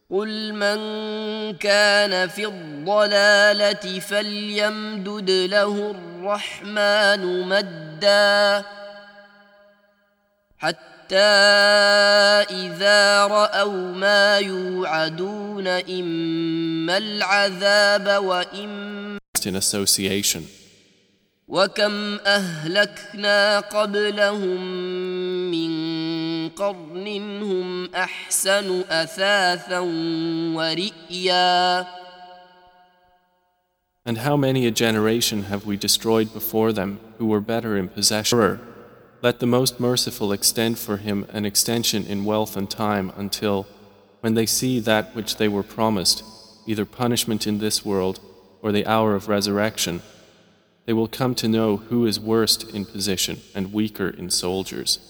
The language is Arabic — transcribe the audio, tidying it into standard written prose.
قل من كان في الضلالة فليمدد له الرحمن مدا حتى إذا رأوا ما يوعدون إما العذاب وإما in association. وكم أهلكنا قبلهم من قرن هم أحسن أثاثا ورئيا. And how many a generation have we destroyed before them who were better in possession? Let the Most Merciful extend for him an extension in wealth and time until, when they see that which they were promised, either punishment in this world or the hour of resurrection, they will come to know who is worst in position and weaker in soldiers.